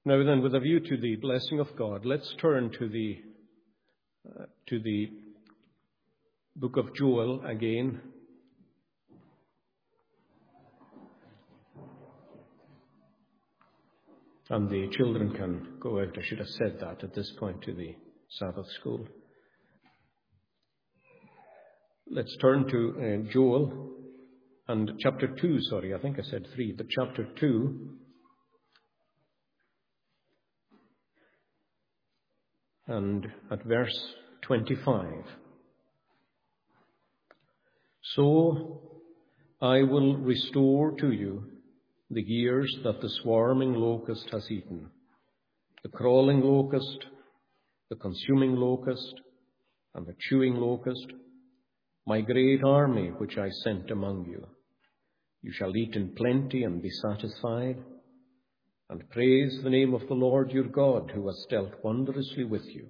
Now then, with a view to the blessing of God, let's turn to the book of Joel again. And the children can go out. I should have said that at this point to the Sabbath school. Let's turn to Joel and chapter 2. I think I said 3, but chapter 2. And at verse 25. So I will restore to you the years that the swarming locust has eaten, the crawling locust, the consuming locust, and the chewing locust, my great army which I sent among you. You shall eat in plenty and be satisfied, and praise the name of the Lord your God, who has dealt wondrously with you.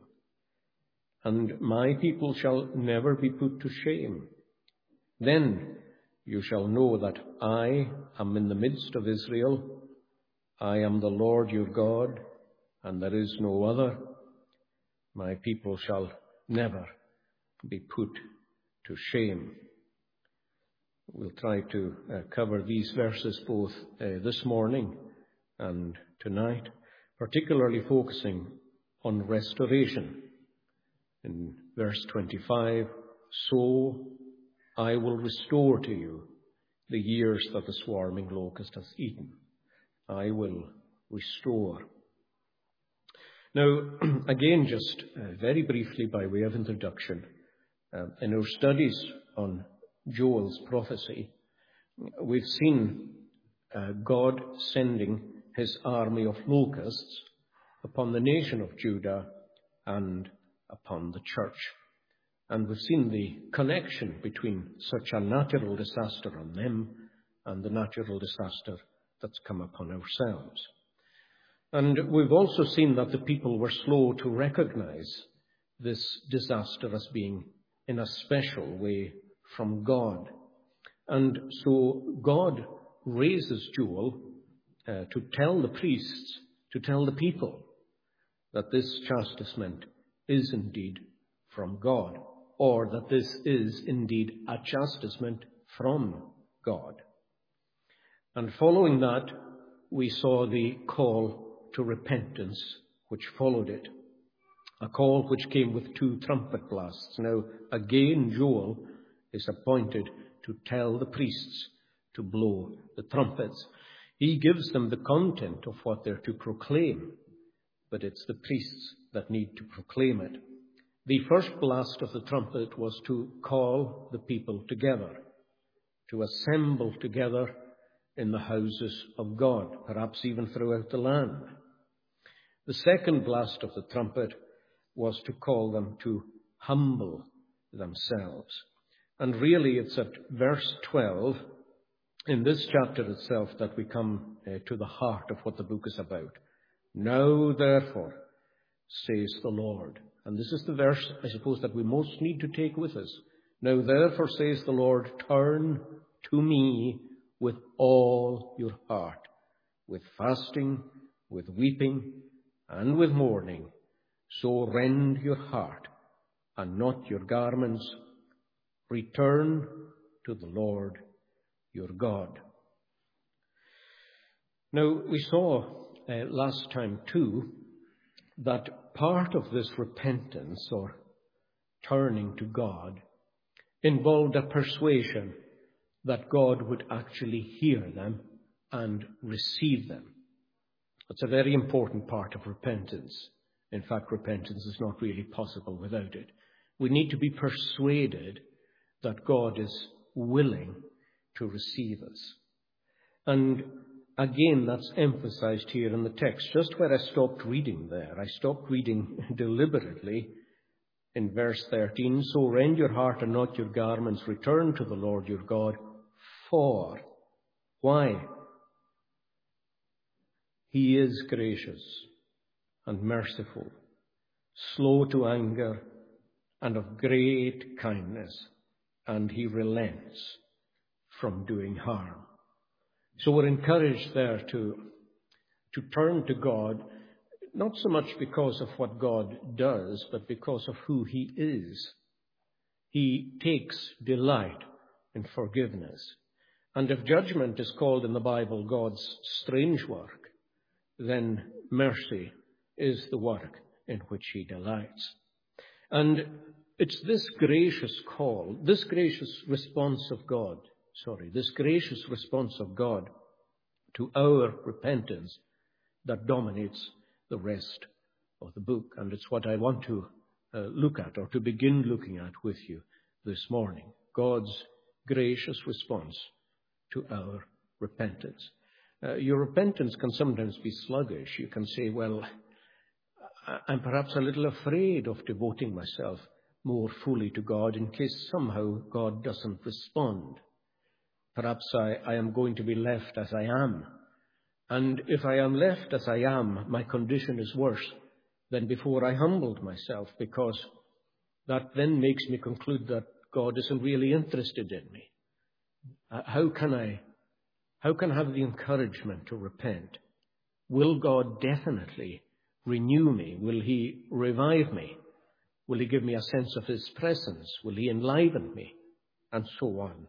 And my people shall never be put to shame. Then you shall know that I am in the midst of Israel. I am the Lord your God, and there is no other. My people shall never be put to shame. We'll try to cover these verses both this morning and tonight, particularly focusing on restoration. In verse 25, so I will restore to you the years that the swarming locust has eaten. I will restore. Now, again, just very briefly by way of introduction, in our studies on Joel's prophecy, we've seen God sending his army of locusts upon the nation of Judah and upon the church. And we've seen the connection between such a natural disaster on them and the natural disaster that's come upon ourselves. And we've also seen that the people were slow to recognize this disaster as being in a special way from God. And so God raises Joel to tell the priests, to tell the people that this chastisement is indeed from God, or that this is indeed a chastisement from God. And following that, we saw the call to repentance which followed it, a call which came with 2 trumpet blasts. Now, again, Joel is appointed to tell the priests to blow the trumpets. He gives them the content of what they're to proclaim, but it's the priests that need to proclaim it. The first blast of the trumpet was to call the people together, to assemble together in the houses of God, perhaps even throughout the land. The second blast of the trumpet was to call them to humble themselves. And really it's at verse 12 in this chapter itself that we come to the heart of what the book is about. Now therefore, says the Lord. And this is the verse, I suppose, that we most need to take with us. Now therefore, says the Lord, turn to me with all your heart, with fasting, with weeping, and with mourning. So rend your heart and not your garments. Return to the Lord your God. Now, we saw last time too that part of this repentance or turning to God involved a persuasion that God would actually hear them and receive them. That's a very important part of repentance. In fact, repentance is not really possible without it. We need to be persuaded that God is willing to receive us. And again, that's emphasized here in the text. Just where I stopped reading there, I stopped reading deliberately in verse 13. So rend your heart and not your garments. Return to the Lord your God. For, why? He is gracious and merciful, slow to anger, and of great kindness, and he relents from doing harm. So we're encouraged there to turn to God not so much because of what God does, but because of who he is. He takes delight in forgiveness. And if judgment is called in the Bible God's strange work, then mercy is the work in which he delights. And it's this gracious call, this gracious response of God to our repentance that dominates the rest of the book. And it's what I want to look at, or to begin looking at with you this morning. God's gracious response to our repentance. Your repentance can sometimes be sluggish. You can say, well, I'm perhaps a little afraid of devoting myself more fully to God in case somehow God doesn't respond. Perhaps I am going to be left as I am. And if I am left as I am, my condition is worse than before I humbled myself, because that then makes me conclude that God isn't really interested in me. How can I have the encouragement to repent? Will God definitely renew me? Will he revive me? Will he give me a sense of his presence? Will he enliven me? And so on.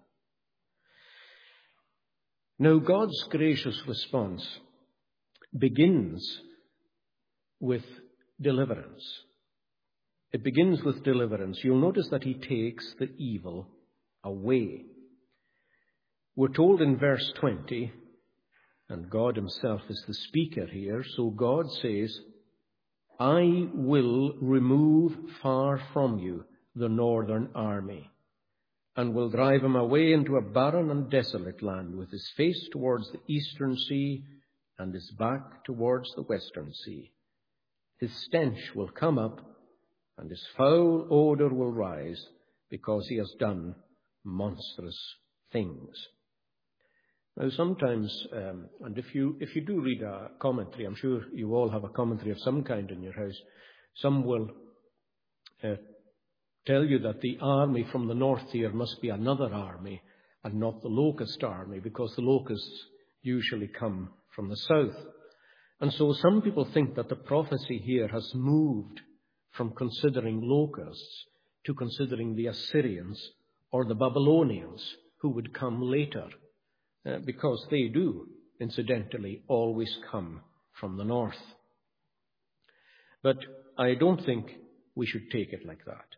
Now, God's gracious response begins with deliverance. It begins with deliverance. You'll notice that he takes the evil away. We're told in verse 20, and God himself is the speaker here, so God says, I will remove far from you the northern army, and will drive him away into a barren and desolate land, with his face towards the eastern sea and his back towards the western sea. His stench will come up, and his foul odor will rise, because he has done monstrous things. Now, sometimes, and if you do read a commentary, I'm sure you all have a commentary of some kind in your house, some will tell you that the army from the north here must be another army and not the locust army, because the locusts usually come from the south. And so some people think that the prophecy here has moved from considering locusts to considering the Assyrians or the Babylonians, who would come later. Because they do, incidentally, always come from the north. But I don't think we should take it like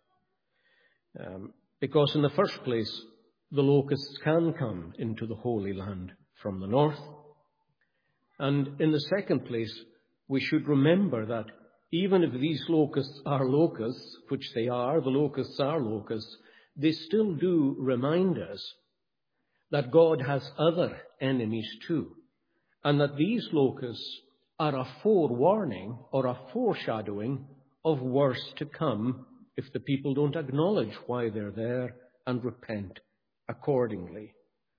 that. Because in the first place, the locusts can come into the Holy Land from the north. And in the second place, we should remember that even if these locusts are locusts, which they are, the locusts are locusts, they still do remind us that God has other enemies too, and that these locusts are a forewarning or a foreshadowing of worse to come if the people don't acknowledge why they're there and repent accordingly.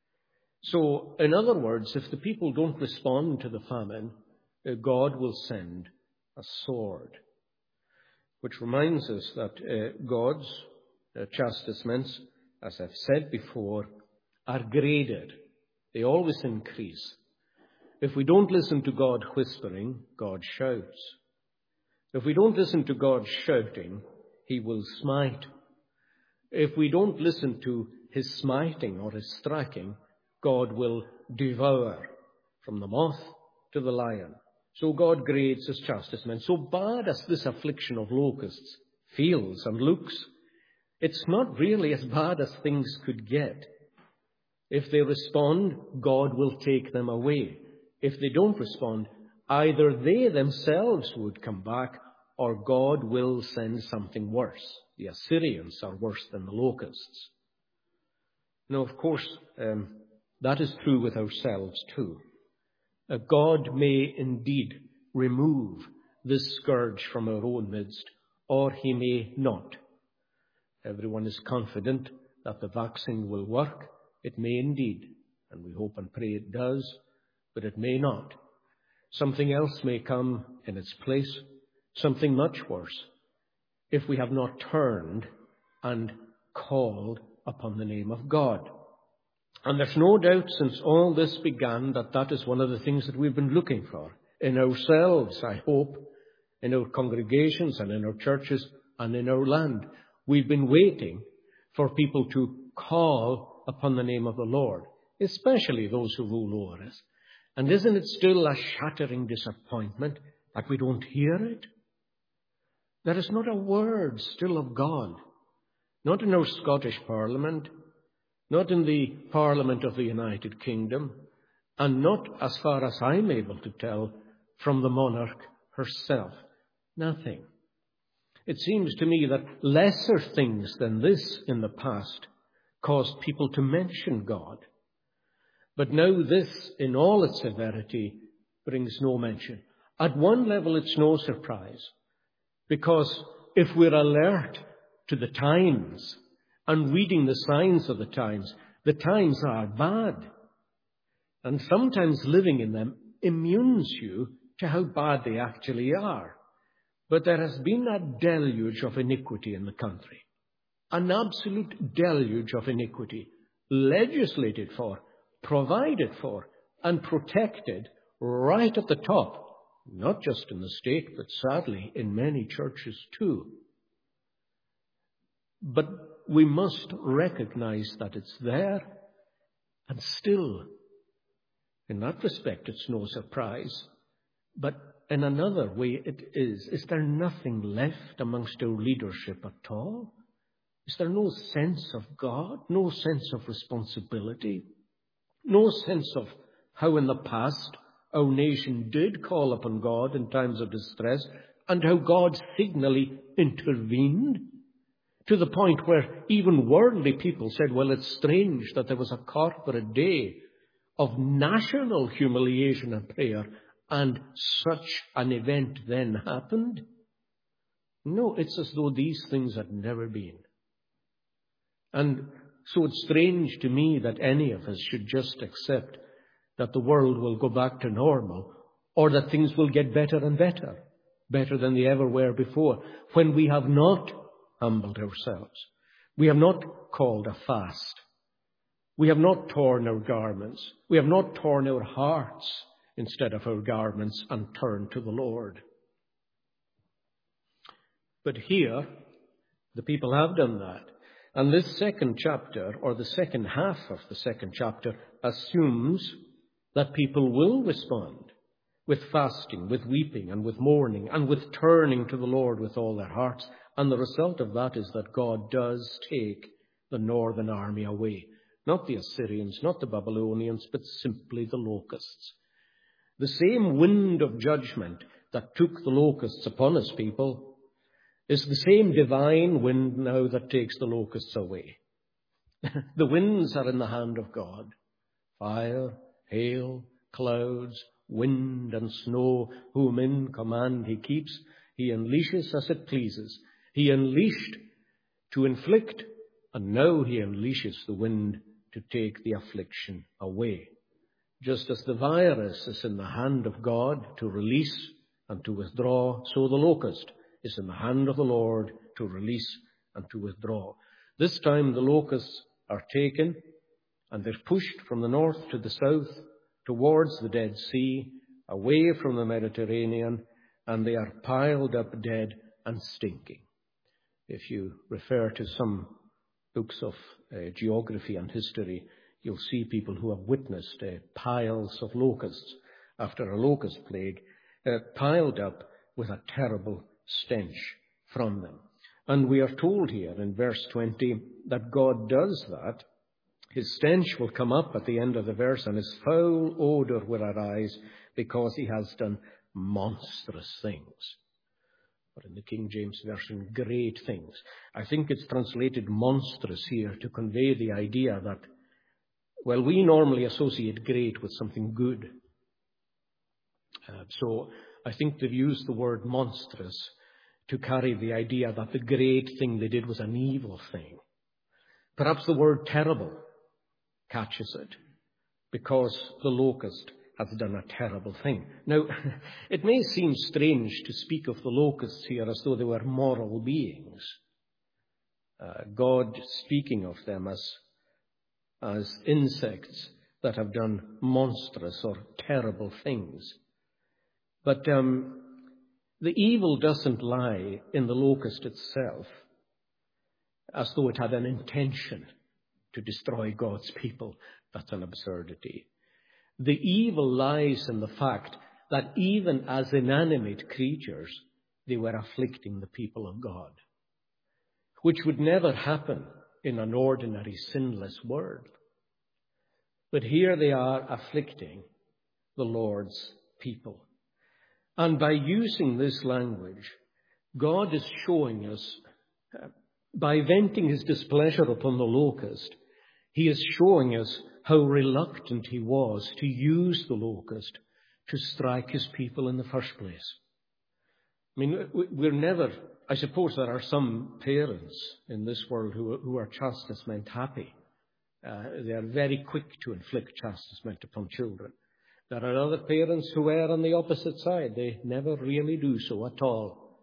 So, in other words, if the people don't respond to the famine, God will send a sword. Which reminds us that God's chastisements, as I've said before, are graded. They always increase. If we don't listen to God whispering, God shouts. If we don't listen to God shouting, he will smite. If we don't listen to his smiting or his striking, God will devour, from the moth to the lion. So God grades his chastisement. So bad as this affliction of locusts feels and looks, it's not really as bad as things could get. If they respond, God will take them away. If they don't respond, either they themselves would come back, or God will send something worse. The Assyrians are worse than the locusts. Now, of course, that is true with ourselves too. God may indeed remove this scourge from our own midst, or he may not. Everyone is confident that the vaccine will work. It may indeed, and we hope and pray it does, but it may not. Something else may come in its place, something much worse, if we have not turned and called upon the name of God. And there's no doubt since all this began that is one of the things that we've been looking for in ourselves, I hope, in our congregations and in our churches and in our land. We've been waiting for people to call upon the name of the Lord, especially those who rule over us. And isn't it still a shattering disappointment that we don't hear it? There is not a word still of God, not in our Scottish Parliament, not in the Parliament of the United Kingdom, and not, as far as I'm able to tell, from the monarch herself. Nothing. It seems to me that lesser things than this in the past caused people to mention God. But now this, in all its severity, brings no mention. At one level, it's no surprise, because if we're alert to the times and reading the signs of the times are bad. And sometimes living in them immunes you to how bad they actually are. But there has been a deluge of iniquity in the country. An absolute deluge of iniquity, legislated for, provided for, and protected right at the top, not just in the state, but sadly in many churches too. But we must recognize that it's there, and still, in that respect, it's no surprise. But in another way it is. Is there nothing left amongst our leadership at all? Is there no sense of God, no sense of responsibility, no sense of how in the past our nation did call upon God in times of distress and how God signally intervened to the point where even worldly people said, well, it's strange that there was a corporate day of national humiliation and prayer and such an event then happened? No, it's as though these things had never been. And so it's strange to me that any of us should just accept that the world will go back to normal, or that things will get better and better, better than they ever were before, when we have not humbled ourselves. We have not called a fast. We have not torn our garments. We have not torn our hearts instead of our garments and turned to the Lord. But here, the people have done that. And this second chapter, or the second half of the second chapter, assumes that people will respond with fasting, with weeping, and with mourning, and with turning to the Lord with all their hearts. And the result of that is that God does take the northern army away. Not the Assyrians, not the Babylonians, but simply the locusts. The same wind of judgment that took the locusts upon his people is the same divine wind now that takes the locusts away. The winds are in the hand of God. Fire, hail, clouds, wind and snow, whom in command he keeps. He unleashes as it pleases. He unleashed to inflict, and now he unleashes the wind to take the affliction away. Just as the virus is in the hand of God to release and to withdraw, so the locust is in the hand of the Lord to release and to withdraw. This time the locusts are taken and they're pushed from the north to the south towards the Dead Sea, away from the Mediterranean, and they are piled up dead and stinking. If you refer to some books of geography and history, you'll see people who have witnessed piles of locusts after a locust plague, piled up with a terrible stench from them. And we are told here in verse 20 that God does that. His stench will come up at the end of the verse, and his foul odor will arise because he has done monstrous things. Or in the King James Version, great things. I think it's translated monstrous here to convey the idea that, well, we normally associate great with something good. So I think they've used the word monstrous to carry the idea that the great thing they did was an evil thing. Perhaps the word terrible catches it, because the locust has done a terrible thing. Now, it may seem strange to speak of the locusts here as though they were moral beings. God speaking of them as insects that have done monstrous or terrible things. But The evil doesn't lie in the locust itself, as though it had an intention to destroy God's people. That's an absurdity. The evil lies in the fact that even as inanimate creatures, they were afflicting the people of God, which would never happen in an ordinary sinless world. But here they are afflicting the Lord's people. And by using this language, God is showing us, by venting his displeasure upon the locust, he is showing us how reluctant he was to use the locust to strike his people in the first place. I mean, we're never, I suppose there are some parents in this world who are chastisement happy. They are very quick to inflict chastisement upon children. There are other parents who err on the opposite side. They never really do so at all.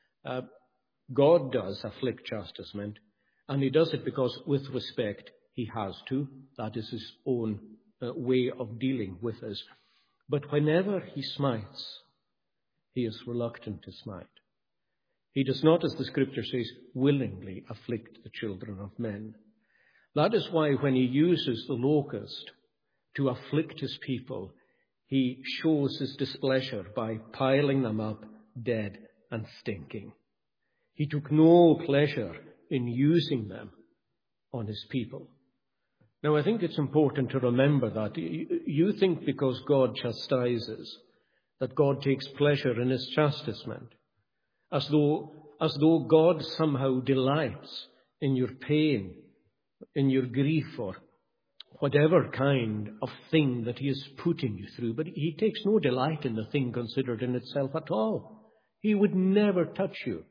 God does afflict chastisement, and he does it because, with respect, he has to. That is his own way of dealing with us. But whenever he smites, he is reluctant to smite. He does not, as the scripture says, willingly afflict the children of men. That is why when he uses the locust to afflict his people, he shows his displeasure by piling them up dead and stinking. He took no pleasure in using them on his people. Now, I think it's important to remember that. You think because God chastises, that God takes pleasure in his chastisement, as though God somehow delights in your pain, in your grief, or whatever kind of thing that he is putting you through. But he takes no delight in the thing considered in itself at all. He would never touch you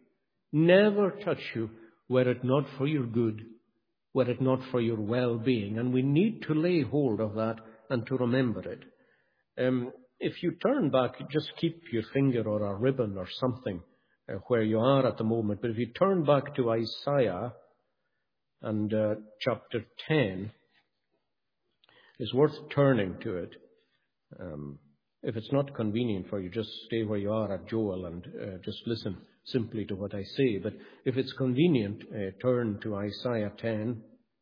were it not for your good, were it not for your well-being. And we need to lay hold of that and to remember it. If you turn back, just keep your finger or a ribbon or something where you are at the moment. But if you turn back to Isaiah and chapter 10, it's worth turning to it. If it's not convenient for you, just stay where you are at Joel and just listen simply to what I say. But if it's convenient, turn to Isaiah 10.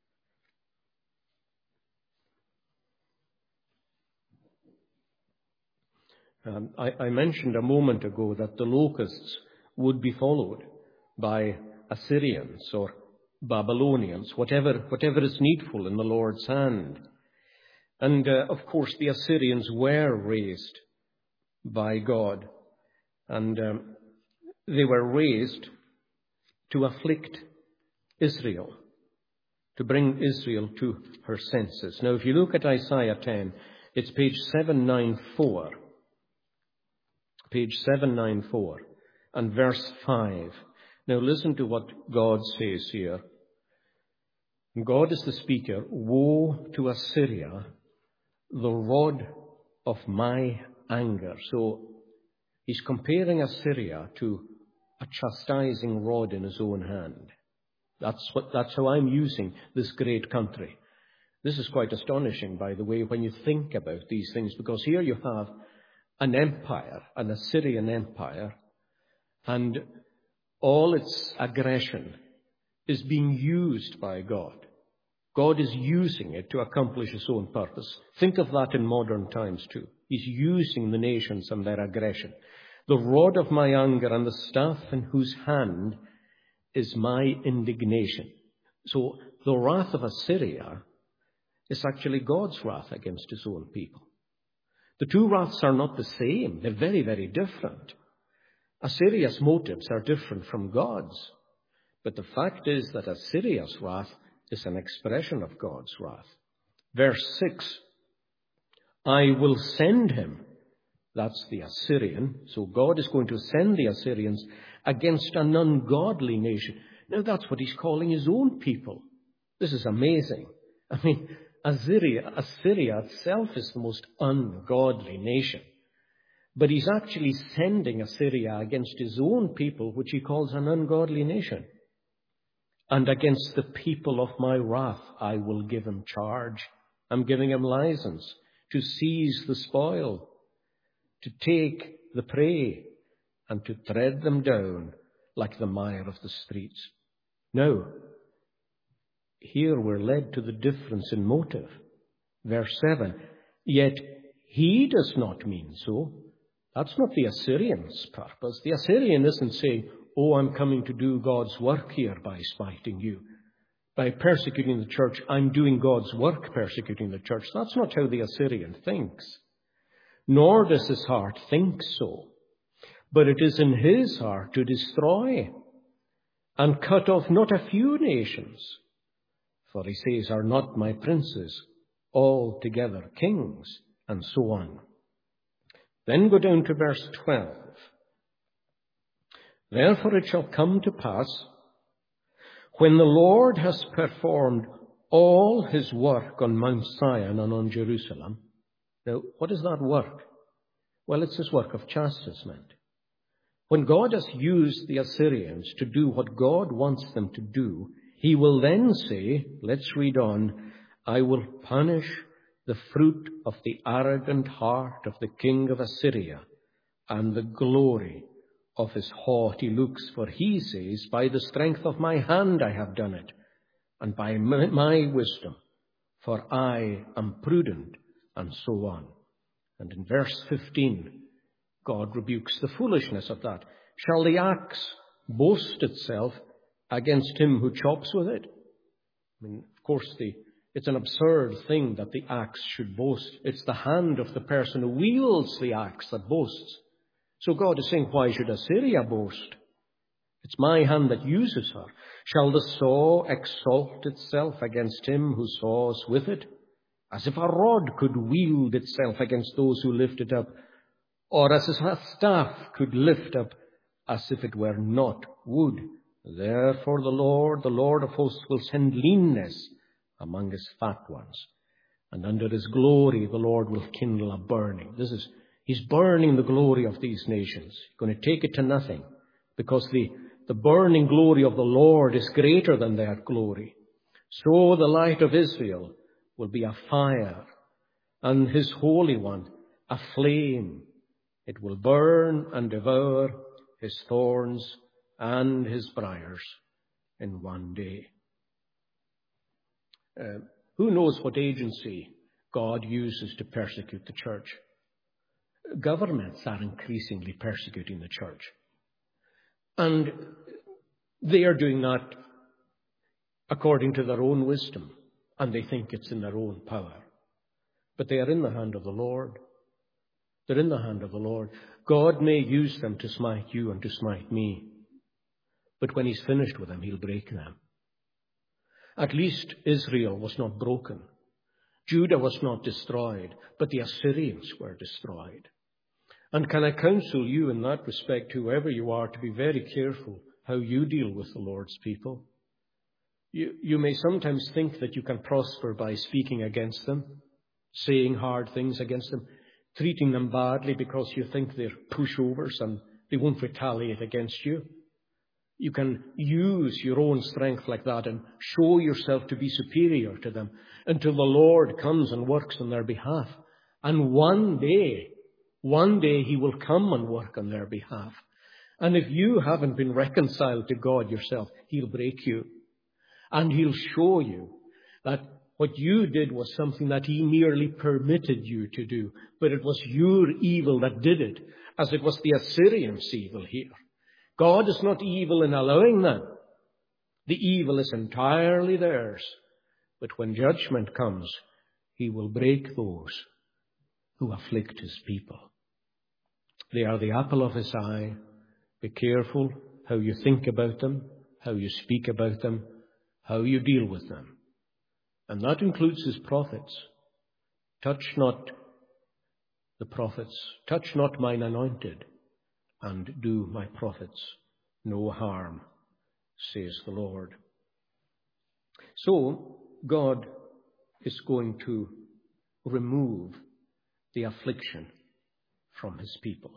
I mentioned a moment ago that the locusts would be followed by Assyrians or Babylonians, whatever is needful in the Lord's hand. And, of course, the Assyrians were raised by God. And they were raised to afflict Israel, to bring Israel to her senses. Now, if you look at Isaiah 10, it's page 794. Page 794 and verse 5. Now, listen to what God says here. God is the speaker. Woe to Assyria, the rod of my anger. So he's comparing Assyria to a chastising rod in his own hand. That's how I'm using this great country. This is quite astonishing, by the way, when you think about these things, because here you have an empire, an Assyrian empire, and all its aggression is being used by God. God is using it to accomplish his own purpose. Think of that in modern times too. He's using the nations and their aggression. The rod of my anger and the staff in whose hand is my indignation. So the wrath of Assyria is actually God's wrath against his own people. The two wraths are not the same. They're very, very different. Assyria's motives are different from God's. But the fact is that Assyria's wrath is an expression of God's wrath. Verse 6, I will send him. That's the Assyrian. So God is going to send the Assyrians against an ungodly nation. Now that's what he's calling his own people. This is amazing. I mean, Assyria itself is the most ungodly nation. But he's actually sending Assyria against his own people, which he calls an ungodly nation. And against the people of my wrath, I will give him charge. I'm giving him license to seize the spoil, to take the prey, and to tread them down like the mire of the streets. Now, here we're led to the difference in motive. Verse 7, yet he does not mean so. That's not the Assyrian's purpose. The Assyrian isn't saying, oh, I'm coming to do God's work here by smiting you. By persecuting the church, I'm doing God's work persecuting the church. That's not how the Assyrian thinks. Nor does his heart think so. But it is in his heart to destroy and cut off not a few nations. For he says, are not my princes altogether kings? And so on. Then go down to verse 12. Therefore it shall come to pass, when the Lord has performed all his work on Mount Zion and on Jerusalem. Now, what is that work? Well, it's his work of chastisement. When God has used the Assyrians to do what God wants them to do, he will then say, let's read on, I will punish the fruit of the arrogant heart of the king of Assyria and the glory of his haughty looks. For he says, by the strength of my hand I have done it, and by my wisdom, for I am prudent, and so on. And in verse 15, God rebukes the foolishness of that. Shall the axe boast itself against him who chops with it? I mean, of course, it's an absurd thing that the axe should boast. It's the hand of the person who wields the axe that boasts. So God is saying, why should Assyria boast? It's my hand that uses her. Shall the saw exalt itself against him who saws with it? As if a rod could wield itself against those who lift it up, or as a staff could lift up as if it were not wood. Therefore the Lord of hosts, will send leanness among his fat ones, and under his glory the Lord will kindle a burning. He's burning the glory of these nations. He's going to take it to nothing, because the burning glory of the Lord is greater than their glory. So the light of Israel will be a fire, and his Holy One a flame. It will burn and devour his thorns and his briars in one day. Who knows what agency God uses to persecute the church? Governments are increasingly persecuting the church. And they are doing that according to their own wisdom, and they think it's in their own power. But they are in the hand of the Lord. They're in the hand of the Lord. God may use them to smite you and to smite me, but when he's finished with them, he'll break them. At least Israel was not broken. Judah was not destroyed, but the Assyrians were destroyed. And can I counsel you in that respect, whoever you are, to be very careful how you deal with the Lord's people. You may sometimes think that you can prosper by speaking against them, saying hard things against them, treating them badly because you think they're pushovers and they won't retaliate against you. You can use your own strength like that and show yourself to be superior to them until the Lord comes and works on their behalf. And one day he will come and work on their behalf. And if you haven't been reconciled to God yourself, he'll break you. And he'll show you that what you did was something that he merely permitted you to do. But it was your evil that did it, as it was the Assyrians' evil here. God is not evil in allowing them. The evil is entirely theirs. But when judgment comes, he will break those who afflict his people. They are the apple of his eye. Be careful how you think about them, how you speak about them, how you deal with them. And that includes his prophets. Touch not the prophets, touch not mine anointed, and do my prophets no harm, says the Lord. So God is going to remove the affliction from his people.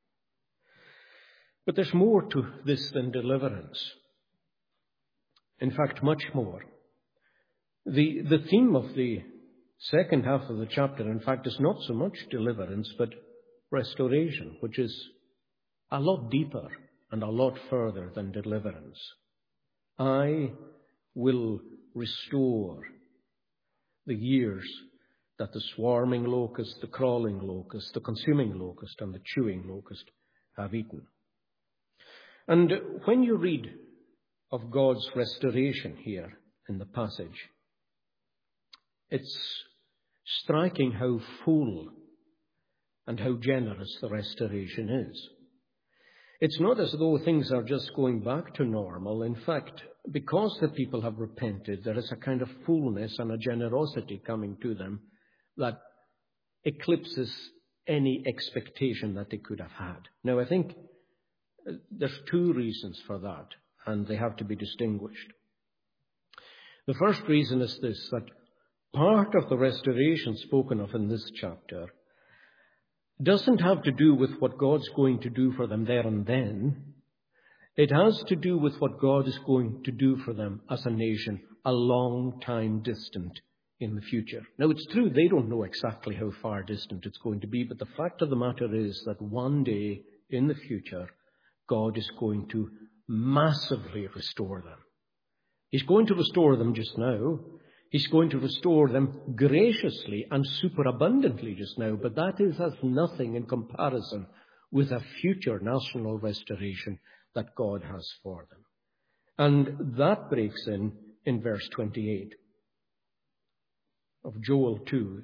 But there's more to this than deliverance. In fact, much more. The theme of the second half of the chapter, in fact, is not so much deliverance, but restoration, which is a lot deeper and a lot further than deliverance. I will restore the years that the swarming locust, the crawling locust, the consuming locust, and the chewing locust have eaten. And when you read of God's restoration here in the passage, it's striking how full and how generous the restoration is. It's not as though things are just going back to normal. In fact, because the people have repented, there is a kind of fullness and a generosity coming to them that eclipses any expectation that they could have had. Now, I think there's two reasons for that, and they have to be distinguished. The first reason is this, that part of the restoration spoken of in this chapter doesn't have to do with what God's going to do for them there and then. It has to do with what God is going to do for them as a nation a long time distant in the future. Now, it's true they don't know exactly how far distant it's going to be, but the fact of the matter is that one day in the future, God is going to massively restore them. He's going to restore them just now. He's going to restore them graciously and superabundantly just now, but that is as nothing in comparison with a future national restoration that God has for them. And that breaks in verse 28 of Joel 2.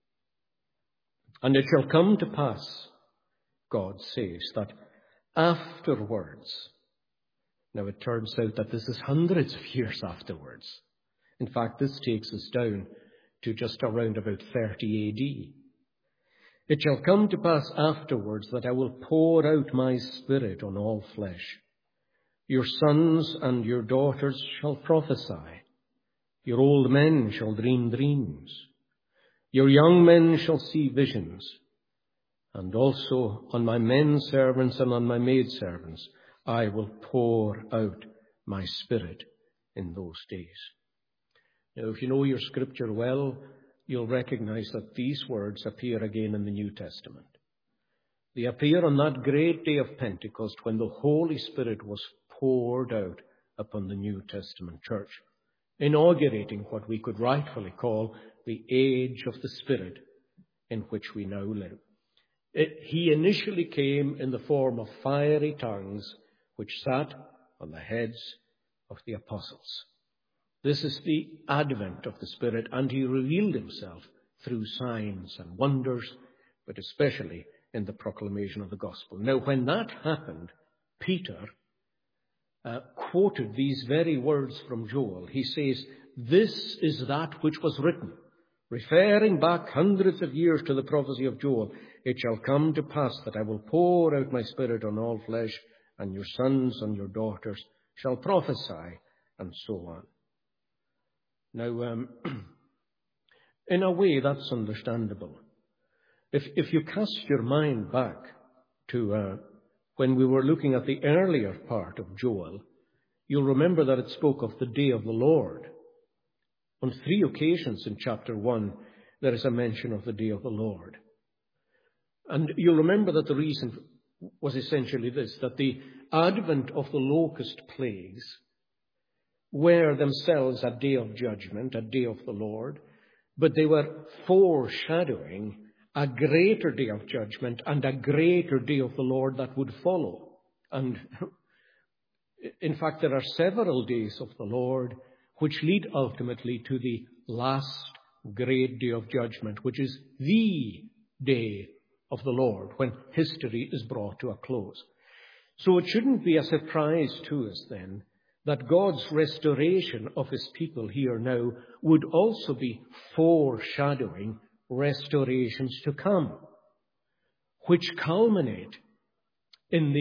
And it shall come to pass, God says, that afterwards, now it turns out that this is hundreds of years afterwards. In fact, this takes us down to just around about 30 AD. It shall come to pass afterwards that I will pour out my Spirit on all flesh. Your sons and your daughters shall prophesy. Your old men shall dream dreams. Your young men shall see visions. And also on my men servants and on my maid servants I will pour out my Spirit in those days. Now, if you know your scripture well, you'll recognize that these words appear again in the New Testament. They appear on that great day of Pentecost when the Holy Spirit was poured out upon the New Testament church, inaugurating what we could rightfully call the age of the Spirit in which we now live. He initially came in the form of fiery tongues which sat on the heads of the apostles. This is the advent of the Spirit, and he revealed himself through signs and wonders, but especially in the proclamation of the gospel. Now, when that happened, Peter quoted these very words from Joel. He says, "This is that which was written," referring back hundreds of years to the prophecy of Joel. "It shall come to pass that I will pour out my Spirit on all flesh, and your sons and your daughters shall prophesy," and so on. Now, in a way, that's understandable. If you cast your mind back to when we were looking at the earlier part of Joel, you'll remember that it spoke of the day of the Lord. On 3 occasions in chapter 1, there is a mention of the day of the Lord. And you'll remember that the reason was essentially this, that the advent of the locust plagues were themselves a day of judgment, a day of the Lord, but they were foreshadowing a greater day of judgment and a greater day of the Lord that would follow. And in fact, there are several days of the Lord which lead ultimately to the last great day of judgment, which is the day of the Lord, when history is brought to a close. So it shouldn't be a surprise to us then that God's restoration of his people here now would also be foreshadowing restorations to come, which culminate in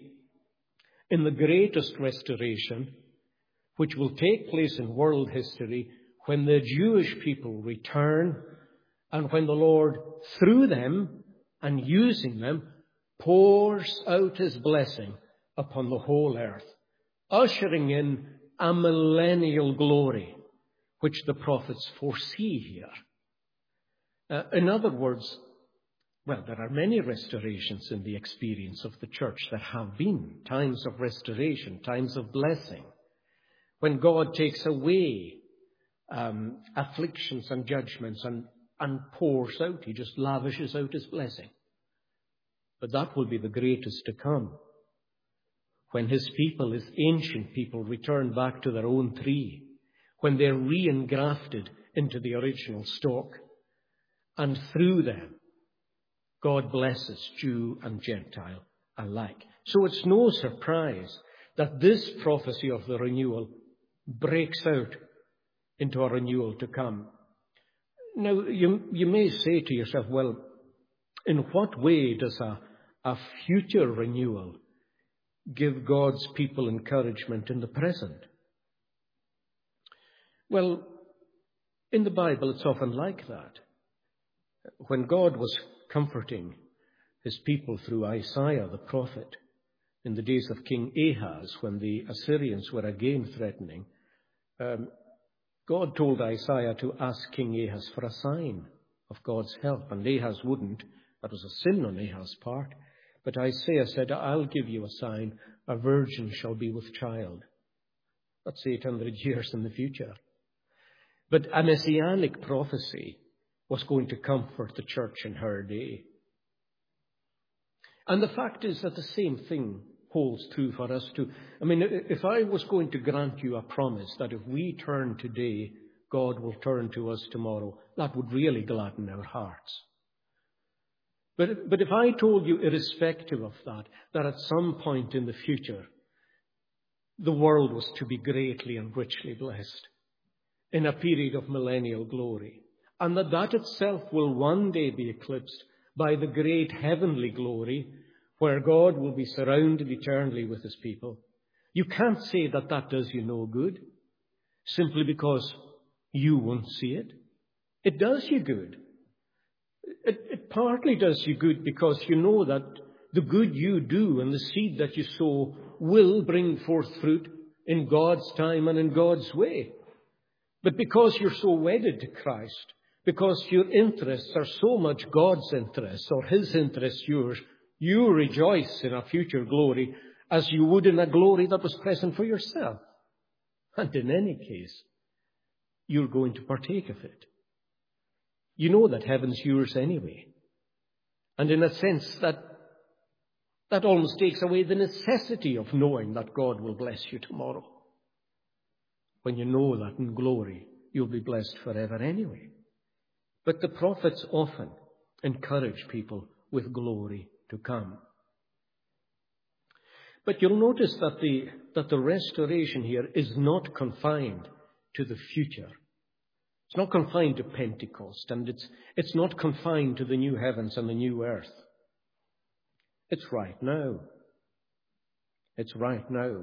the greatest restoration, which will take place in world history when the Jewish people return and when the Lord, through them and using them, pours out his blessing upon the whole earth, ushering in a millennial glory, which the prophets foresee here. In other words, Well, there are many restorations in the experience of the church. There have been times of restoration, times of blessing, when God takes away afflictions and judgments and pours out. He just lavishes out his blessing. But that will be the greatest to come, when his people, his ancient people, return back to their own tree, when they're re-engrafted into the original stock, and through them, God blesses Jew and Gentile alike. So it's no surprise that this prophecy of the renewal breaks out into a renewal to come. Now, you may say to yourself, well, in what way does a future renewal give God's people encouragement in the present? Well, in the Bible, it's often like that. When God was comforting his people through Isaiah the prophet in the days of King Ahaz, when the Assyrians were again threatening, God told Isaiah to ask King Ahaz for a sign of God's help, and Ahaz wouldn't. That was a sin on Ahaz's part. But Isaiah said, I'll give you a sign, a virgin shall be with child. That's 800 years in the future. But a messianic prophecy was going to comfort the church in her day. And the fact is that the same thing holds true for us too. I mean, if I was going to grant you a promise that if we turn today, God will turn to us tomorrow, that would really gladden our hearts. But if I told you, irrespective of that at some point in the future, the world was to be greatly and richly blessed in a period of millennial glory, and that itself will one day be eclipsed by the great heavenly glory where God will be surrounded eternally with his people, you can't say that does you no good simply because you won't see it. It does you good. It partly does you good because you know that the good you do and the seed that you sow will bring forth fruit in God's time and in God's way. But because you're so wedded to Christ, because your interests are so much God's interests or his interests yours, you rejoice in a future glory as you would in a glory that was present for yourself. And in any case, you're going to partake of it. You know that heaven's yours anyway. And in a sense, that almost takes away the necessity of knowing that God will bless you tomorrow. When you know that in glory, you'll be blessed forever anyway. But the prophets often encourage people with glory to come. But you'll notice that the restoration here is not confined to the future. It's not confined to Pentecost, and it's not confined to the new heavens and the new earth. It's right now. It's right now.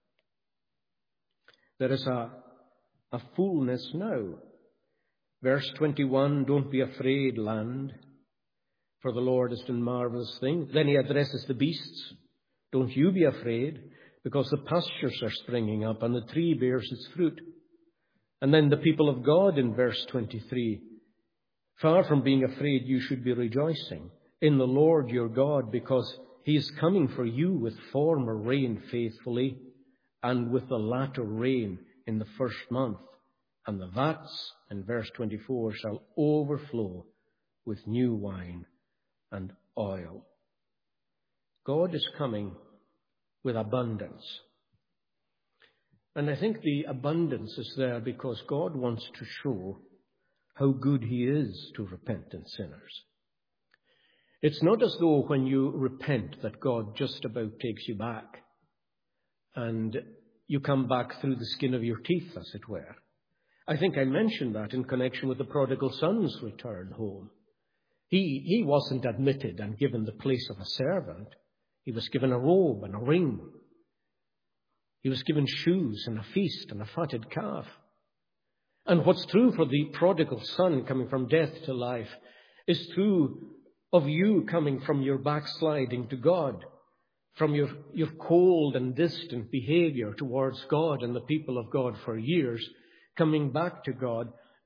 There is a fullness now. Verse 21, don't be afraid, land, for the Lord has done marvelous things. Then he addresses the beasts. Don't you be afraid, because the pastures are springing up and the tree bears its fruit. And then the people of God in verse 23, far from being afraid, you should be rejoicing in the Lord your God, because he is coming for you with former rain faithfully, and with the latter rain in the first month. And the vats, in verse 24, shall overflow with new wine and oil. God is coming with abundance. And I think the abundance is there because God wants to show how good he is to repentant sinners. It's not as though when you repent that God just about takes you back and you come back through the skin of your teeth, as it were. I think I mentioned that in connection with the prodigal son's return home. He wasn't admitted and given the place of a servant. He was given a robe and a ring. He was given shoes and a feast and a fatted calf. And what's true for the prodigal son coming from death to life is true of you coming from your backsliding to God, from your cold and distant behavior towards God and the people of God for years, coming back to God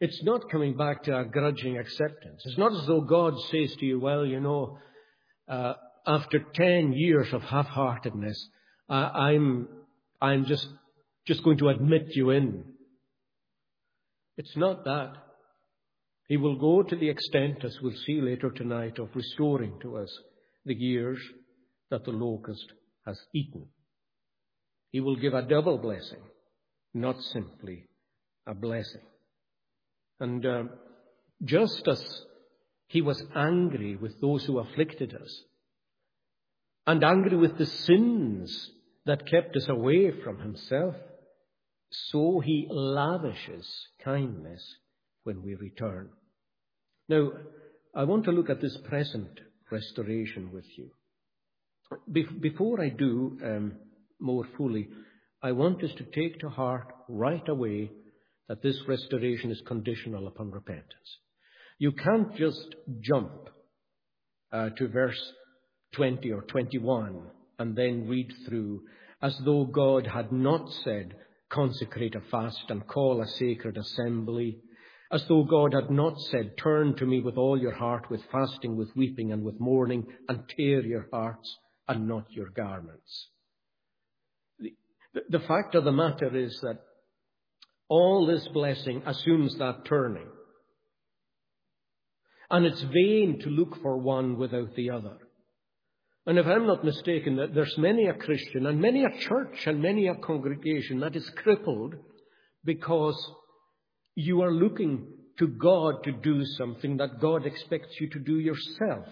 It's not coming back to a grudging acceptance. It's not as though God says to you, well, you know, after 10 years of half-heartedness, I'm just going to admit you in. It's not that. He will go to the extent, as we'll see later tonight, of restoring to us the years that the locust has eaten. He will give a double blessing, not simply a blessing. And just as he was angry with those who afflicted us, and angry with the sins that kept us away from himself, so he lavishes kindness when we return. Now, I want to look at this present restoration with you. Before I do more fully, I want us to take to heart right away that this restoration is conditional upon repentance. You can't just jump to verse 20 or 21 and then read through as though God had not said, consecrate a fast and call a sacred assembly, as though God had not said, turn to me with all your heart, with fasting, with weeping, and with mourning, and tear your hearts and not your garments. The fact of the matter is that all this blessing assumes that turning. And it's vain to look for one without the other. And if I'm not mistaken, that there's many a Christian and many a church and many a congregation that is crippled because you are looking to God to do something that God expects you to do yourself.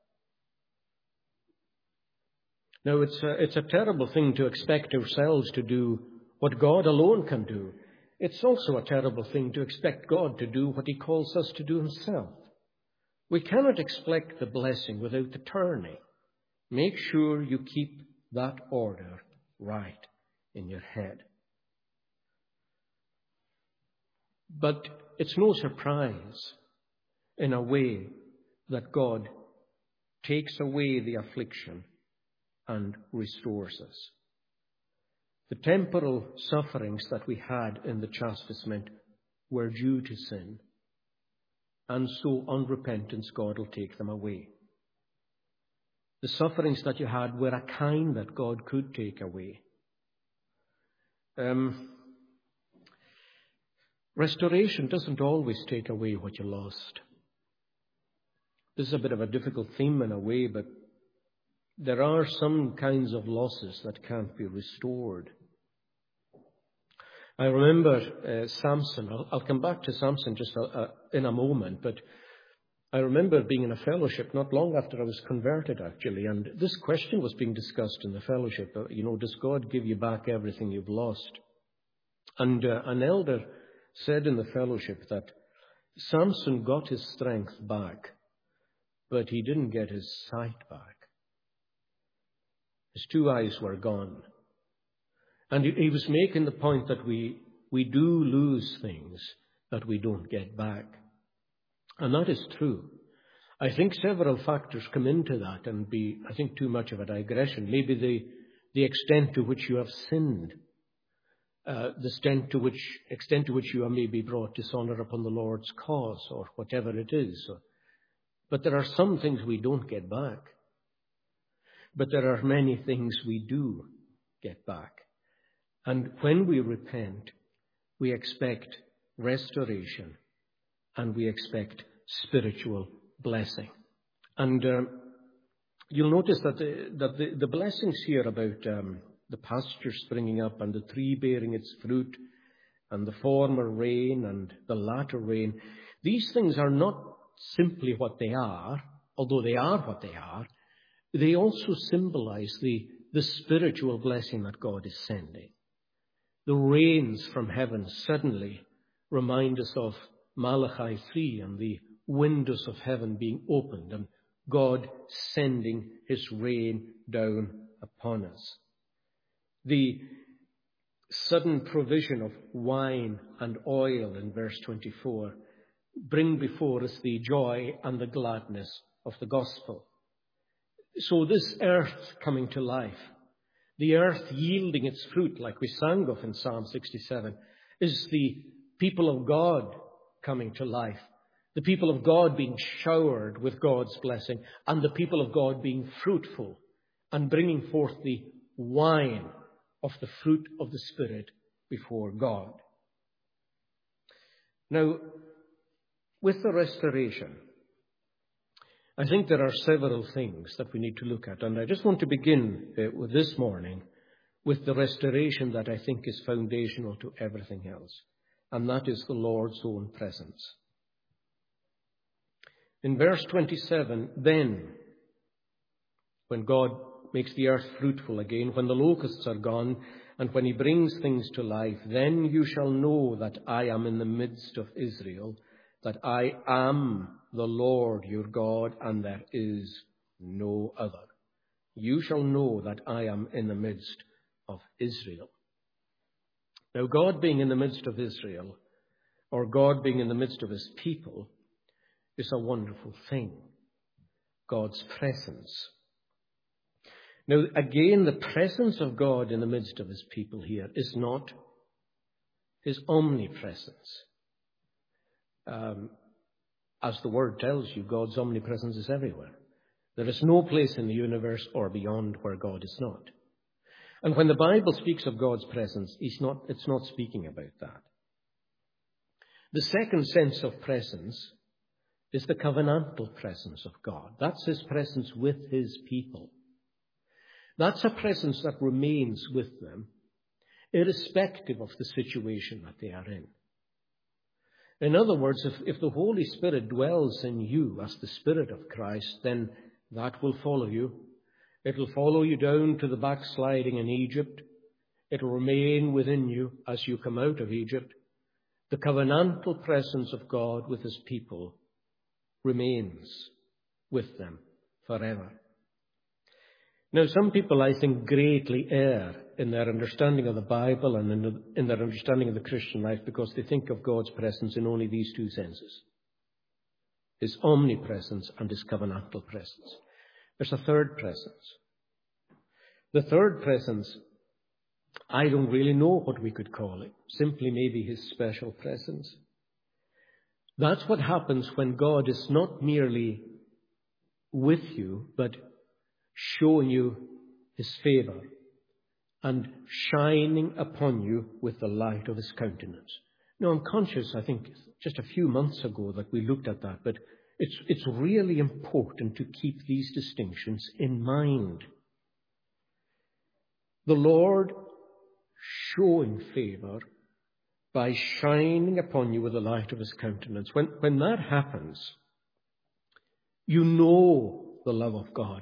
Now, it's a terrible thing to expect ourselves to do what God alone can do. It's also a terrible thing to expect God to do what he calls us to do himself. We cannot expect the blessing without the turning. Make sure you keep that order right in your head. But it's no surprise, in a way, that God takes away the affliction and restores us. The temporal sufferings that we had in the chastisement were due to sin, and so on repentance God will take them away. The sufferings that you had were a kind that God could take away. Restoration doesn't always take away what you lost. This is a bit of a difficult theme in a way, but there are some kinds of losses that can't be restored. I remember Samson. I'll come back to Samson just in a moment, but I remember being in a fellowship not long after I was converted, actually, and this question was being discussed in the fellowship. Does God give you back everything you've lost? And an elder said in the fellowship that Samson got his strength back, but he didn't get his sight back. His two eyes were gone. And he was making the point that we do lose things that we don't get back. And that is true. I think several factors come into that and be, I think, too much of a digression. Maybe the extent to which you have sinned, the extent to which you have maybe brought dishonor upon the Lord's cause, or whatever it is. But there are some things we don't get back. But there are many things we do get back. And when we repent, we expect restoration and we expect spiritual blessing. And you'll notice that the blessings here about the pasture springing up and the tree bearing its fruit and the former rain and the latter rain, these things are not simply what they are, although they are what they are. They also symbolize the spiritual blessing that God is sending. The rains from heaven suddenly remind us of Malachi 3 and the windows of heaven being opened and God sending his rain down upon us. The sudden provision of wine and oil in verse 24 bring before us the joy and the gladness of the gospel. So this earth coming to life, the earth yielding its fruit, like we sang of in Psalm 67, is the people of God coming to life, the people of God being showered with God's blessing, and the people of God being fruitful and bringing forth the wine of the fruit of the Spirit before God. Now, with the restoration, I think there are several things that we need to look at, and I just want to begin with this morning with the restoration that I think is foundational to everything else, and that is the Lord's own presence. In verse 27, then, when God makes the earth fruitful again, when the locusts are gone, and when he brings things to life, then you shall know that I am in the midst of Israel, that I am the Lord your God, and there is no other. You shall know that I am in the midst of Israel. Now, God being in the midst of Israel, or God being in the midst of his people, is a wonderful thing. God's presence. Now, again, the presence of God in the midst of his people here is not his omnipresence. As the word tells you, God's omnipresence is everywhere. There is no place in the universe or beyond where God is not. And when the Bible speaks of God's presence, it's not speaking about that. The second sense of presence is the covenantal presence of God. That's his presence with his people. That's a presence that remains with them, irrespective of the situation that they are in. In other words, if the Holy Spirit dwells in you as the Spirit of Christ, then that will follow you. It will follow you down to the backsliding in Egypt. It will remain within you as you come out of Egypt. The covenantal presence of God with his people remains with them forever. Now, some people, I think, greatly err in their understanding of the Bible and in their understanding of the Christian life because they think of God's presence in only these two senses: his omnipresence and his covenantal presence. There's a third presence. The third presence, I don't really know what we could call it. Simply maybe his special presence. That's what happens when God is not merely with you, but showing you his favor and shining upon you with the light of his countenance. Now, I'm conscious, I think, just a few months ago that we looked at that, but it's really important to keep these distinctions in mind. The Lord showing favor by shining upon you with the light of his countenance. When that happens, you know the love of God.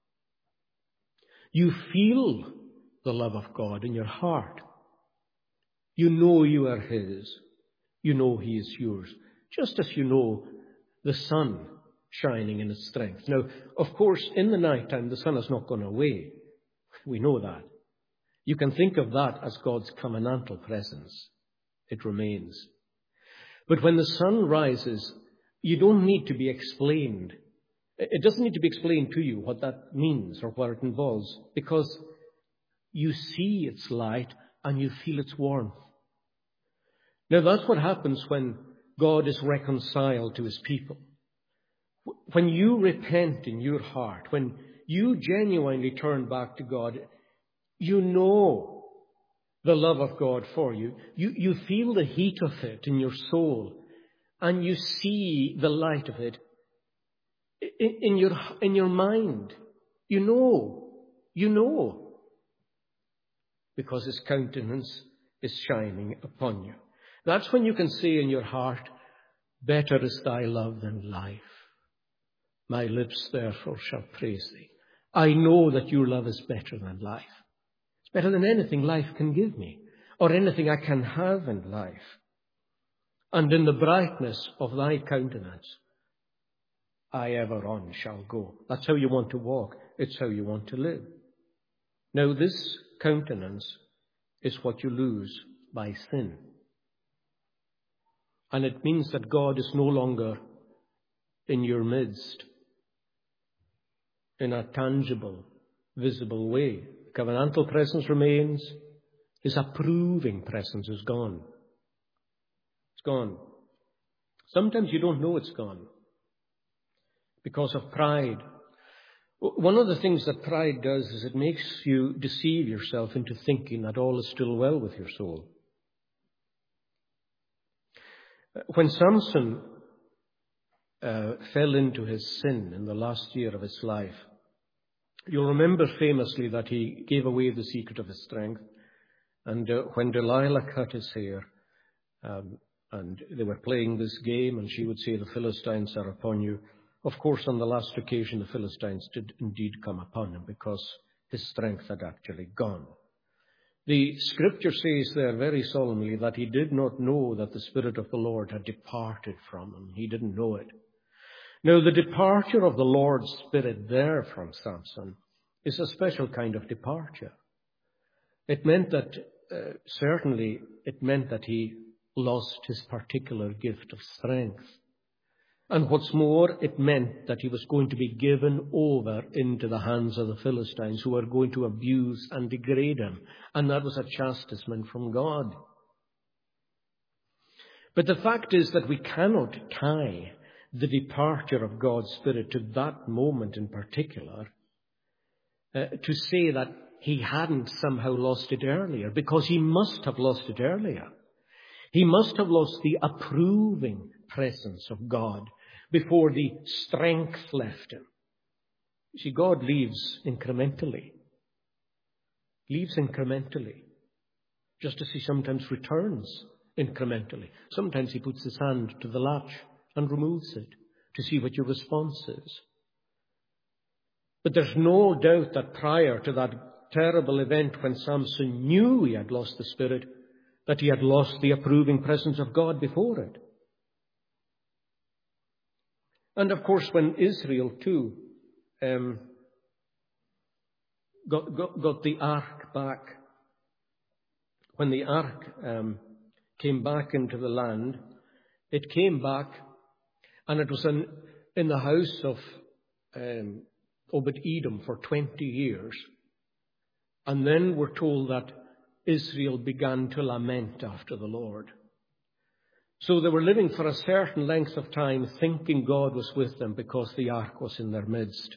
You feel the love of God in your heart. You know you are his. You know he is yours. Just as you know the sun shining in its strength. Now, of course, in the night time, the sun has not gone away. We know that. You can think of that as God's covenantal presence. It remains. But when the sun rises, you don't need to be explained. It doesn't need to be explained to you what that means or what it involves, because you see its light and you feel its warmth. Now, that's what happens when God is reconciled to his people. When you repent in your heart, when you genuinely turn back to God, you know the love of God for you. You feel the heat of it in your soul, and you see the light of it in your mind. You know, because his countenance is shining upon you. That's when you can say in your heart, better is thy love than life. My lips therefore shall praise thee. I know that your love is better than life. It's better than anything life can give me, or anything I can have in life. And in the brightness of thy countenance, I ever on shall go. That's how you want to walk. It's how you want to live. Now, this countenance is what you lose by sin. And it means that God is no longer in your midst in a tangible, visible way. The covenantal presence remains. His approving presence is gone. It's gone. Sometimes you don't know it's gone because of pride. One of the things that pride does is it makes you deceive yourself into thinking that all is still well with your soul. When Samson fell into his sin in the last year of his life, you'll remember famously that he gave away the secret of his strength. And when Delilah cut his hair, and they were playing this game, and she would say, "The Philistines are upon you." Of course, on the last occasion, the Philistines did indeed come upon him because his strength had actually gone. The scripture says there very solemnly that he did not know that the Spirit of the Lord had departed from him. He didn't know it. Now, the departure of the Lord's Spirit there from Samson is a special kind of departure. It meant that, certainly, it meant that he lost his particular gift of strength. And what's more, it meant that he was going to be given over into the hands of the Philistines, who were going to abuse and degrade him. And that was a chastisement from God. But the fact is that we cannot tie the departure of God's Spirit to that moment in particular to say that he hadn't somehow lost it earlier, because he must have lost it earlier. He must have lost the approving presence of God before the strength left him. You see, God leaves incrementally. Just as he sometimes returns incrementally. Sometimes he puts his hand to the latch and removes it to see what your response is. But there's no doubt that prior to that terrible event when Samson knew he had lost the Spirit, that he had lost the approving presence of God before it. And of course, when Israel too got the ark back, when the ark came back into the land, it came back and it was in the house of Obed-Edom for 20 years. And then we're told that Israel began to lament after the Lord. So they were living for a certain length of time thinking God was with them because the ark was in their midst.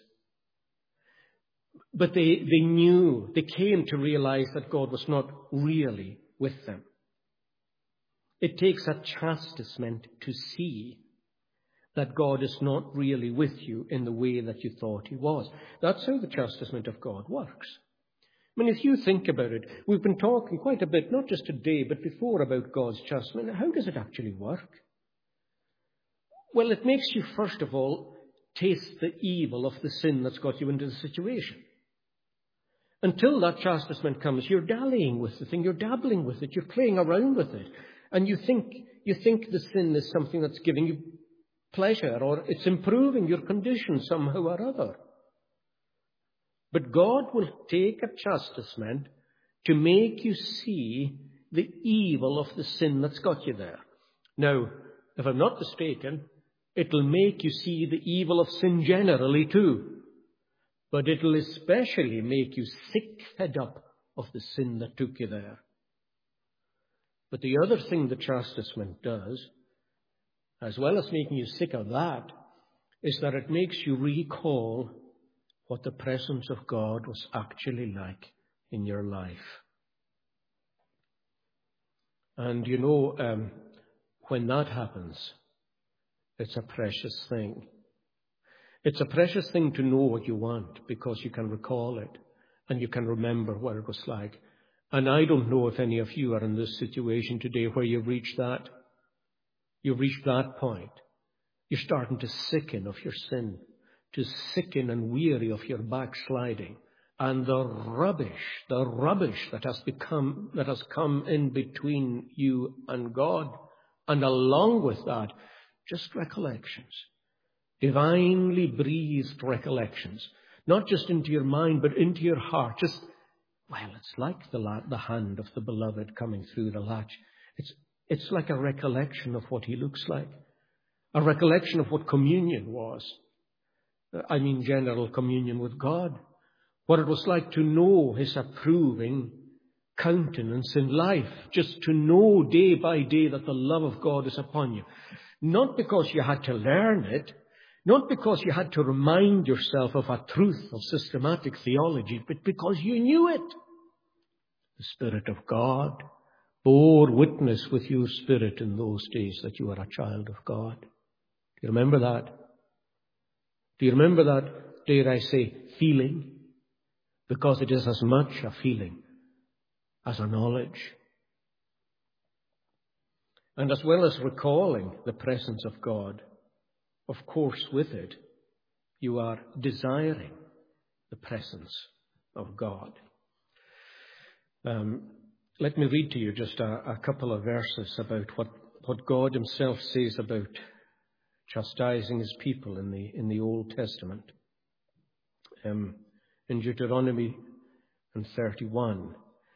But they came to realize that God was not really with them. It takes a chastisement to see that God is not really with you in the way that you thought he was. That's how the chastisement of God works. I mean, if you think about it, we've been talking quite a bit, not just today, but before, about God's chastisement. How does it actually work? Well, it makes you, first of all, taste the evil of the sin that's got you into the situation. Until that chastisement comes, you're dallying with the thing, you're dabbling with it, you're playing around with it, and you think the sin is something that's giving you pleasure, or it's improving your condition somehow or other. But God will take a chastisement to make you see the evil of the sin that's got you there. Now, if I'm not mistaken, it'll make you see the evil of sin generally too. But it'll especially make you sick fed up of the sin that took you there. But the other thing the chastisement does, as well as making you sick of that, is that it makes you recall what the presence of God was actually like in your life. And you know, when that happens, it's a precious thing. It's a precious thing to know what you want because you can recall it and you can remember what it was like. And I don't know if any of you are in this situation today where you've reached that. You've reached that point. You're starting to sicken of your sin, to sicken and weary of your backsliding, and the rubbish that has come in between you and God, and along with that, just recollections, divinely breathed recollections, not just into your mind but into your heart. It's like the hand of the beloved coming through the latch. It's like a recollection of what he looks like, a recollection of what communion was. I mean general communion with God. What it was like to know his approving countenance in life. Just to know day by day that the love of God is upon you. Not because you had to learn it, not because you had to remind yourself of a truth of systematic theology, but because you knew it. The Spirit of God bore witness with your spirit in those days that you are a child of God. Do you remember that? Do you remember that, dare I say, feeling? Because it is as much a feeling as a knowledge. And as well as recalling the presence of God, of course with it, you are desiring the presence of God. Let me read to you just a couple of verses about what God himself says about chastising his people in the Old Testament. In Deuteronomy 31,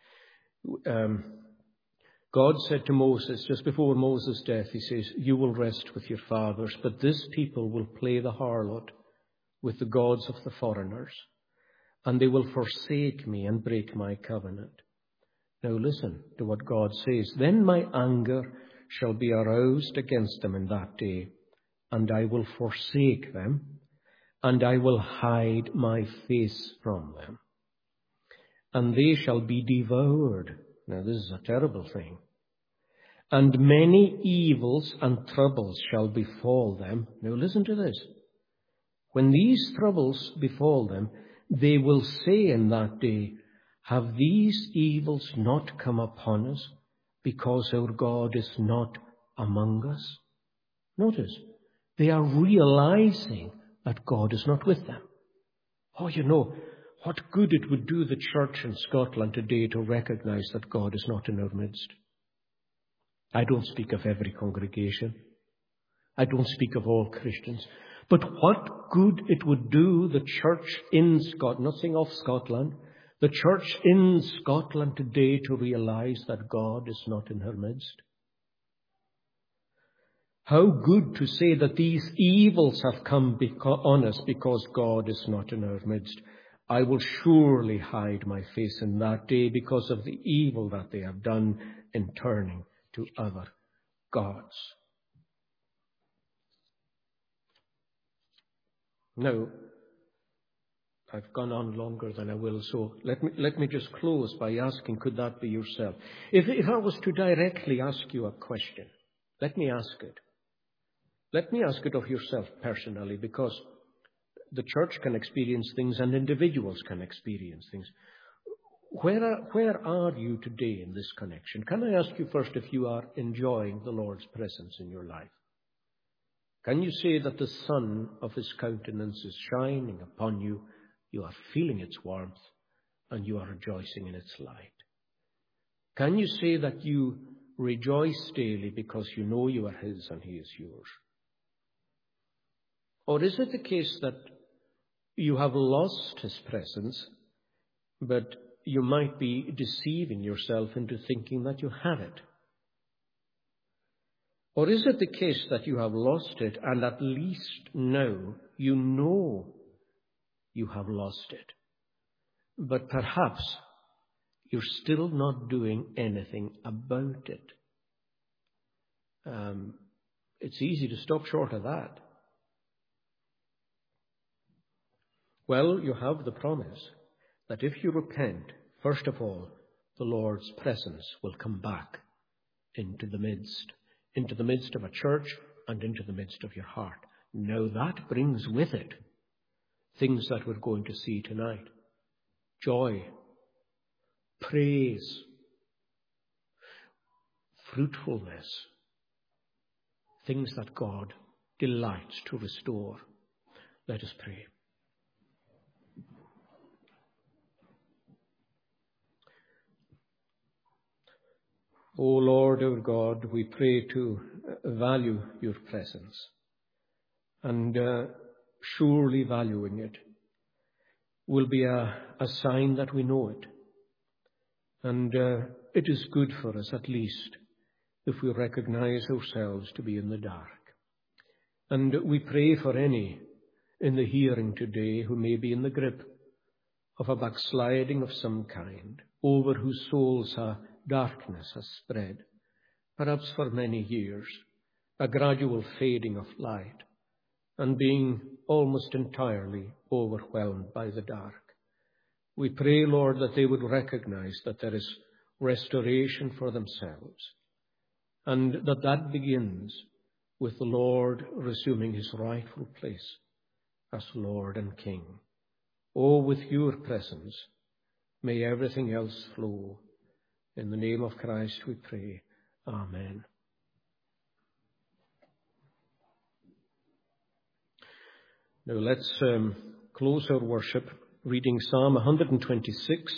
God said to Moses, just before Moses' death, he says, "You will rest with your fathers, but this people will play the harlot with the gods of the foreigners, and they will forsake me and break my covenant." Now listen to what God says. "Then my anger shall be aroused against them in that day, and I will forsake them, and I will hide my face from them. And they shall be devoured." Now this is a terrible thing. "And many evils and troubles shall befall them." Now listen to this. "When these troubles befall them, they will say in that day, 'Have these evils not come upon us because our God is not among us?'" Notice, they are realizing that God is not with them. Oh, you know, what good it would do the church in Scotland today to recognize that God is not in our midst. I don't speak of every congregation. I don't speak of all Christians. But what good it would do the church in Scotland, nothing of Scotland, the church in Scotland today to realize that God is not in her midst. How good to say that these evils have come on us because God is not in our midst. "I will surely hide my face in that day because of the evil that they have done in turning to other gods." Now, I've gone on longer than I will, so let me just close by asking, could that be yourself? If I was to directly ask you a question, let me ask it. Let me ask it of yourself personally, because the church can experience things and individuals can experience things. Where are you today in this connection? Can I ask you first if you are enjoying the Lord's presence in your life? Can you say that the sun of his countenance is shining upon you, you are feeling its warmth, and you are rejoicing in its light? Can you say that you rejoice daily because you know you are his and he is yours? Or is it the case that you have lost his presence, but you might be deceiving yourself into thinking that you have it? Or is it the case that you have lost it, and at least now you know you have lost it, but perhaps you're still not doing anything about it? It's easy to stop short of that. Well, you have the promise that if you repent, first of all, the Lord's presence will come back into the midst of a church and into the midst of your heart. Now that brings with it things that we're going to see tonight: joy, praise, fruitfulness, things that God delights to restore. Let us pray. O Lord our God, we pray to value your presence, and surely valuing it will be a sign that we know it. And it is good for us, at least, if we recognize ourselves to be in the dark. And we pray for any in the hearing today who may be in the grip of a backsliding of some kind, over whose souls darkness has spread, perhaps for many years. a gradual fading of light, and being almost entirely overwhelmed by the dark. We pray, Lord, that they would recognize that there is restoration for themselves, and that begins with the Lord resuming his rightful place as Lord and King. Oh, with your presence, may everything else flow. In the name of Christ we pray. Amen. Now let's close our worship reading Psalm 126.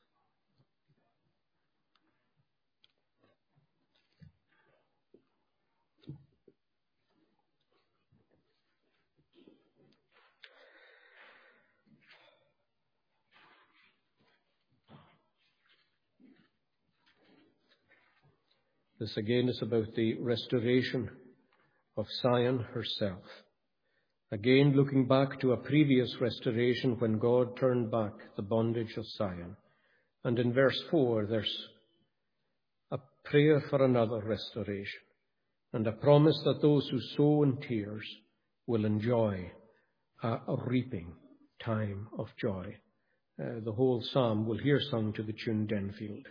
This again is about the restoration of Zion herself. Again, looking back to a previous restoration when God turned back the bondage of Zion. And in verse 4, there's a prayer for another restoration and a promise that those who sow in tears will enjoy a reaping time of joy. The whole psalm will here sung to the tune Denfield.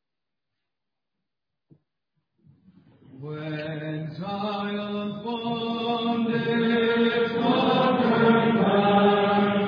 When Zion's bondage was turned back,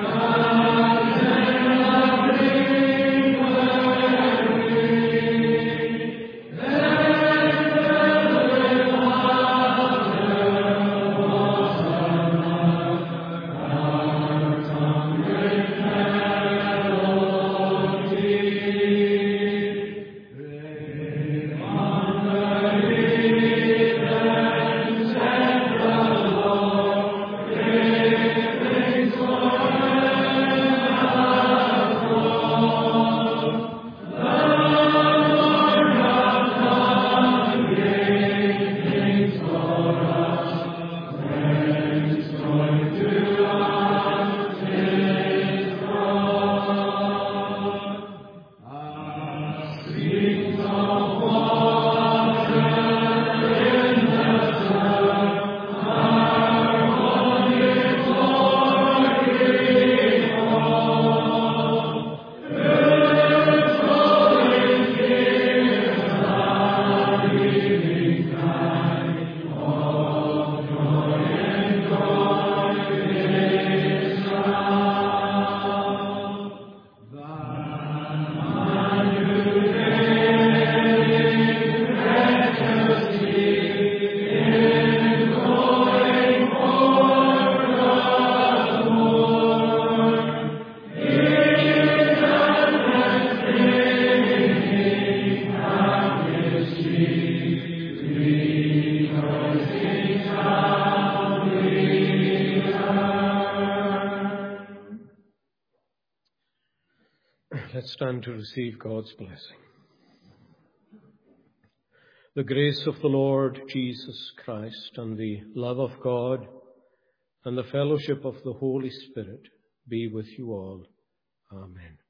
Let's stand to receive God's blessing. The grace of the Lord Jesus Christ and the love of God and the fellowship of the Holy Spirit be with you all. Amen.